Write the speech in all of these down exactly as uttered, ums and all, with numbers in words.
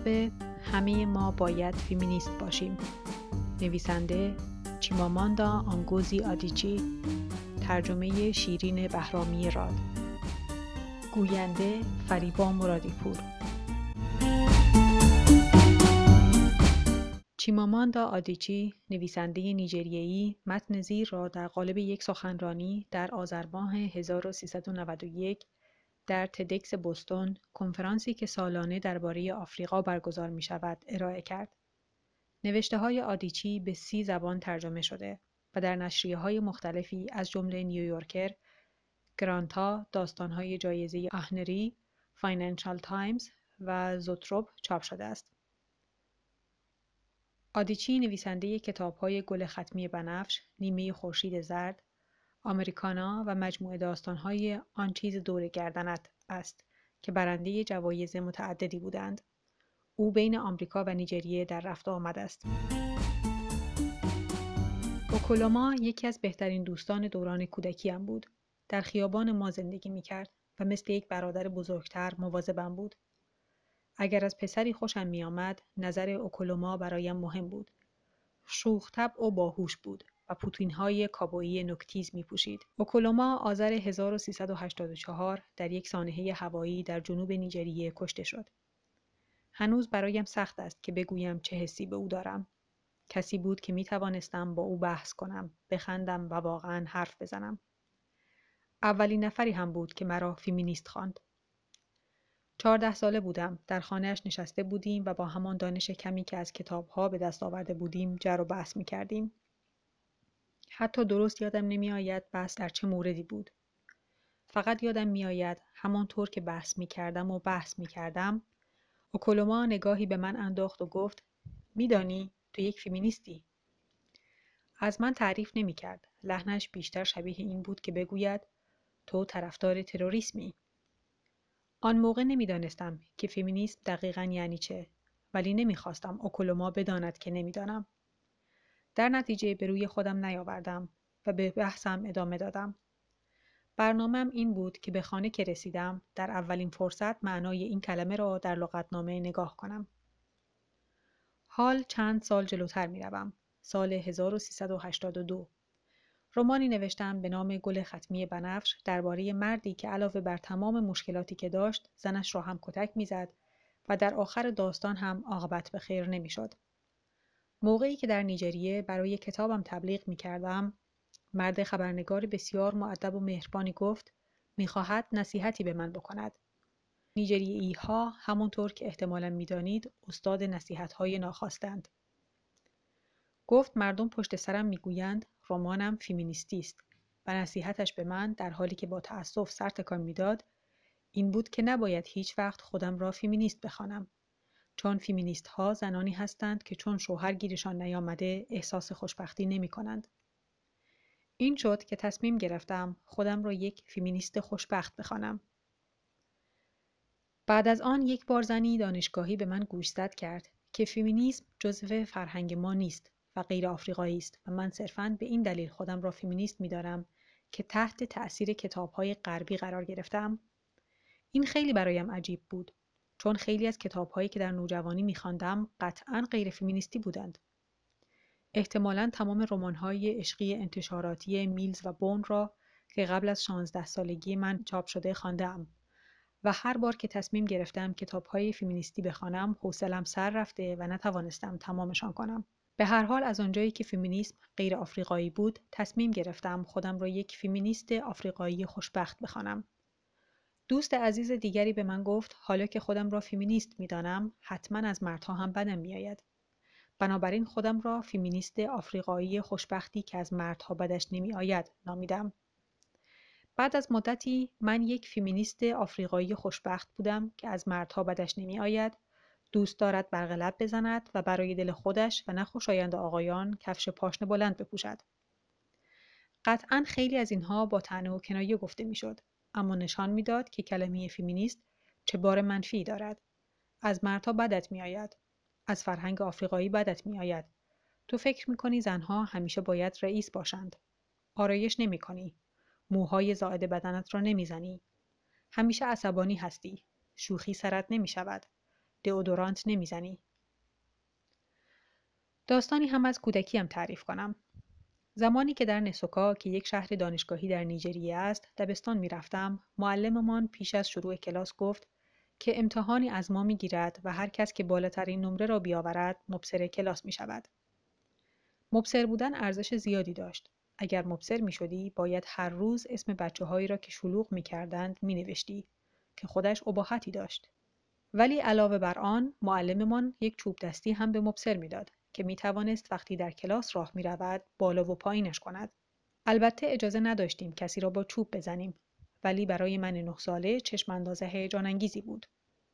کتاب همه ما باید فمینیست باشیم، نویسنده چیماماندا آنگوزی آدیچی، ترجمه شیرین بهرامی راد، گوینده فریبا مرادیپور. چیماماندا آدیچی، نویسنده نیجریه‌ای، متن زیر را در قالب یک سخنرانی در آذر ماه هزار و سیصد و نود و یک در تدکس بوستون، کنفرانسی که سالانه درباره آفریقا برگزار می شود، ارائه کرد. نوشته‌های آدیچی به سی زبان ترجمه شده و در نشریه‌های مختلفی از جمله نیویورکر، گرانتا، داستان‌های جایزه اهنری، فاینانشال تایمز و زوتروپ چاپ شده است. آدیچی نویسنده کتاب‌های گل ختمی بنفش، نیمه خورشید زرد، آمریکانا و مجموعه داستان‌های آن چیز دور گردنت است که برنده جوایز متعددی بودند. او بین آمریکا و نیجریه در رفت و آمد است. اوکولوما یکی از بهترین دوستان دوران کودکیم بود. در خیابان ما زندگی می‌کرد و مثل یک برادر بزرگتر مواظبم بود. اگر از پسری خوشم می‌آمد، نظر اوکولوما برایم مهم بود. شوخ طبع و باهوش بود و پوتین‌های کابویی نوک‌تیز می‌پوشید. اوکولوما آذر هزار و سیصد و هشتاد و چهار در یک سانحه هوایی در جنوب نیجریه کشته شد. هنوز برایم سخت است که بگویم چه حسی به او دارم. کسی بود که می‌توانستم با او بحث کنم، بخندم و واقعاً حرف بزنم. اولین نفری هم بود که مرا فمینیست خواند. چهارده ساله بودم، در خانه‌اش نشسته بودیم و با همان دانش کمی که از کتاب‌ها به دست آورده بودیم جر و بحث می‌کردیم. حتی درست یادم نمی‌آید بحث در چه موردی بود. فقط یادم می‌آید همانطور که بحث می‌کردم و بحث می‌کردم، اوکولوما نگاهی به من انداخت و گفت: می‌دانی تو یک فمینیستی. از من تعریف نمی‌کرد. لحنش بیشتر شبیه این بود که بگوید تو طرفدار تروریسمی. آن موقع نمی‌دانستم که فمینیسم دقیقاً یعنی چه، ولی نمی‌خواستم اوکولوما بداند که نمی‌دانم. در نتیجه به روی خودم نیاوردم و به بحثم ادامه دادم. برنامه‌ام این بود که به خانه که رسیدم در اولین فرصت معنای این کلمه را در لغتنامه نگاه کنم. حال چند سال جلوتر می‌روم. سال هزار و سیصد و هشتاد و دو. رمانی نوشتم به نام گل ختمی بنفش درباره مردی که علاوه بر تمام مشکلاتی که داشت، زنش را هم کتک می‌زد و در آخر داستان هم عاقبت به خیر نمی‌شد. موقعی که در نیجریه برای کتابم تبلیغ می‌کردم، مرد خبرنگار بسیار مؤدب و مهربانی گفت می‌خواهد نصیحتی به من بکند. نیجریه‌ای‌ها همونطور که احتمالاً می‌دانید استاد نصیحت‌های ناخواستند. گفت مردم پشت سرم میگویند رمانم فمینیستی است و نصیحتش به من در حالی که با تأسف سر تکان میداد این بود که نباید هیچ وقت خودم را فمینیست بخوانم، چون فمینیست ها زنانی هستند که چون شوهر گیرشان نیامده احساس خوشبختی نمی کنند. این شد که تصمیم گرفتم خودم را یک فمینیست خوشبخت بخوانم. بعد از آن یک بار زنی دانشگاهی به من گوشزد کرد که فمینیسم جزو فرهنگ ما نیست و غیر آفریقایی است و من صرفاً به این دلیل خودم را فمینیست می‌دانم که تحت تأثیر کتاب‌های غربی قرار گرفتم. این خیلی برایم عجیب بود، چون خیلی از کتاب‌هایی که در نوجوانی می‌خواندم قطعاً غیر فمینیستی بودند. احتمالاً تمام رمان‌های عشقی انتشاراتی میلز و بون را که قبل از شانزده سالگی من چاپ شده خوانده‌ام و هر بار که تصمیم گرفتم کتاب‌های فمینیستی بخوانم، حوصله‌ام سر رفته و نتوانستم تمامشان کنم. به هر حال از آنجایی که فمینیسم غیر آفریقایی بود، تصمیم گرفتم خودم را یک فمینیست آفریقایی خوشبخت بخوانم. دوست عزیز دیگری به من گفت حالا که خودم را فمینیست می‌دانم، حتما از مردها هم بدم می‌آید. بنابراین خودم را فمینیست آفریقایی خوشبختی که از مردها بدش نمی‌آید نامیدم. بعد از مدتی من یک فمینیست آفریقایی خوشبخت بودم که از مردها بدش نمی‌آید، دوست دارد برق لب بزند و برای دل خودش و نه خوشایند آقایان کفش پاشنه بلند بپوشد. قطعاً خیلی از اینها با طعنه و کنایه گفته میشد، اما نشان میداد که کلمه فمینیست چه بار منفی دارد. از مردها بدت میآید، از فرهنگ آفریقایی بدت میآید. تو فکر میکنی زنها همیشه باید رئیس باشند. آرایش نمیکنی. موهای زائد بدنت را نمیزنی. همیشه عصبانی هستی. شوخی سرت نمیشود. دئودورانت نمیزنی؟ داستانی هم از کودکیم تعریف کنم. زمانی که در نسوکا که یک شهر دانشگاهی در نیجریه است دبستان میرفتم، معلممان پیش از شروع کلاس گفت که امتحانی از ما میگیرد و هر کس که بالاترین نمره را بیاورد مبصر کلاس می شود. مبصر بودن ارزش زیادی داشت. اگر مبصر می شدی باید هر روز اسم بچه هایی را که شلوغ می کردند می نوشتی که خودش اباحتی داشت. ولی علاوه بر آن معلممان یک چوب دستی هم به مبصر می داد که می توانست وقتی در کلاس راه می رود بالا و پایینش کند. البته اجازه نداشتیم کسی را با چوب بزنیم، ولی برای من نه ساله چشم انداز هیجان انگیزی بود.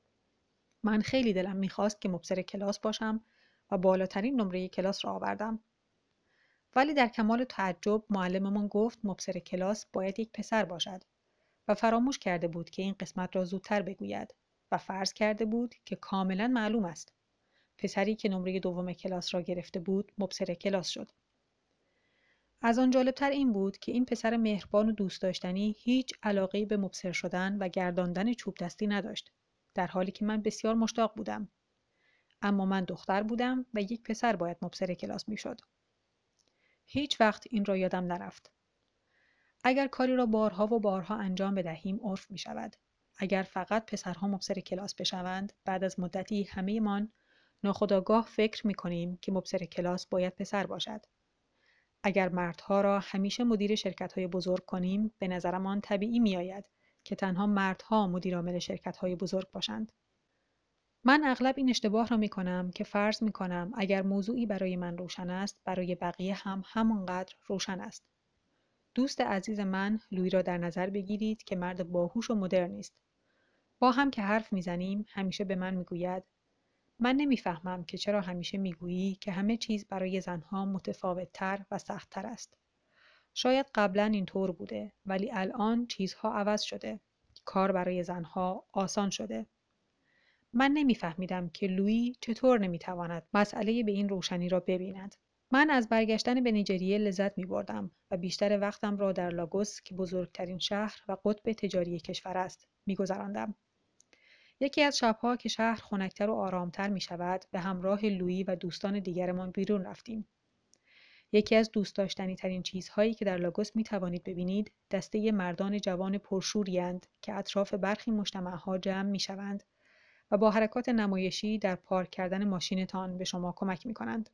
من خیلی دلم می‌خواست که مبصر کلاس باشم و بالاترین نمره کلاس را آوردم. ولی در کمال تعجب معلممان گفت مبصر کلاس باید یک پسر باشد و فراموش کرده بود که این قسمت را زودتر بگوید و فرض کرده بود که کاملا معلوم است. پسری که نمره دوم کلاس را گرفته بود مبصر کلاس شد. از آن جالبتر این بود که این پسر مهربان و دوست داشتنی هیچ علاقه‌ای به مبصر شدن و گرداندن چوب دستی نداشت، در حالی که من بسیار مشتاق بودم. اما من دختر بودم و یک پسر باید مبصر کلاس میشد. هیچ وقت این را یادم نرفت. اگر کاری را بارها و بارها انجام بدهیم عرف می شود. اگر فقط پسرها مبصر کلاس بشوند، بعد از مدتی همه‌مان ناخودآگاه فکر می کنیم که مبصر کلاس باید پسر باشد. اگر مردها را همیشه مدیر شرکت‌های بزرگ کنیم، به نظرمان طبیعی می آید که تنها مردها مدیرعامل شرکت‌های بزرگ باشند. من اغلب این اشتباه را می کنم که فرض می کنم اگر موضوعی برای من روشن است، برای بقیه هم همانقدر روشن است. دوست عزیز من، لویی را در نظر بگیرید که مرد باهوش و مدرنی است. با هم که حرف میزنیم همیشه به من میگوید من نمیفهمم که چرا همیشه میگویی که همه چیز برای زنها متفاوت‌تر و سخت‌تر است. شاید قبلا اینطور بوده، ولی الان چیزها عوض شده. کار برای زنها آسان شده. من نمیفهمیدم که لویی چطور نمیتواند مسئله به این روشنی را ببیند. من از برگشتن به نیجریه لذت می بردم و بیشتر وقتم را در لاگوس که بزرگترین شهر و قطب تجاری کشور است می گذراندم. یکی از شبها که شهر خنک‌تر و آرامتر می شود به همراه لویی و دوستان دیگرمان بیرون رفتیم. یکی از دوست داشتنی ترین چیزهایی که در لاگوس می توانید ببینید دسته مردان جوان پرشوری اند که اطراف برخی مجتمعها جمع می شوند و با حرکات نمایشی در پارک کردن ماشینتان به شما کمک می کنند.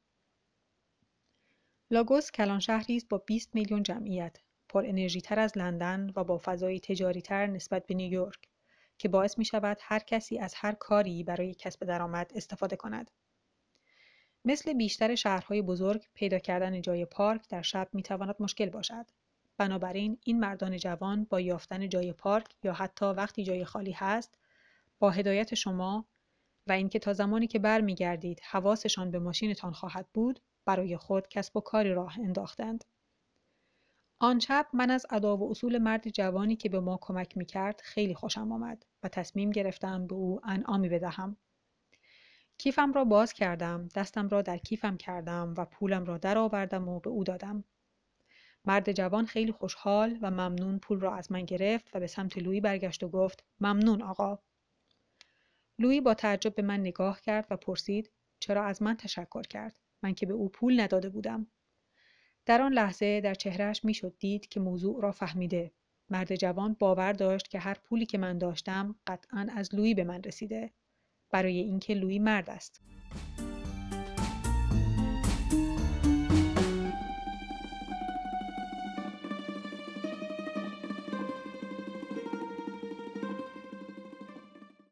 لاگوس کلان شهری است با بیست میلیون جمعیت، پر انرژی تر از لندن و با فضای تجاری تر نسبت به نیویورک که باعث می شود هر کسی از هر کاری برای کسب درآمد استفاده کند. مثل بیشتر شهرهای بزرگ پیدا کردن جای پارک در شب می تواند مشکل باشد. بنابراین این مردان جوان با یافتن جای پارک یا حتی وقتی جای خالی هست، با هدایت شما و اینکه تا زمانی که برمیگردید حواسشان به ماشینتان خواهد بود، برای خود کسب و کاری راه انداختند. آن شب من از ادا و اصول مرد جوانی که به ما کمک میکرد خیلی خوشم آمد و تصمیم گرفتم به او انعامی بدهم. کیفم را باز کردم، دستم را در کیفم کردم و پولم را درآوردم و به او دادم. مرد جوان خیلی خوشحال و ممنون پول را از من گرفت و به سمت لویی برگشت و گفت ممنون آقا. لویی با تعجب به من نگاه کرد و پرسید چرا از من تشکر کرد؟ من که به او پول نداده بودم. در آن لحظه در چهرهش میشد دید که موضوع را فهمیده. مرد جوان باور داشت که هر پولی که من داشتم قطعاً از لویی به من رسیده، برای اینکه لویی مرد است.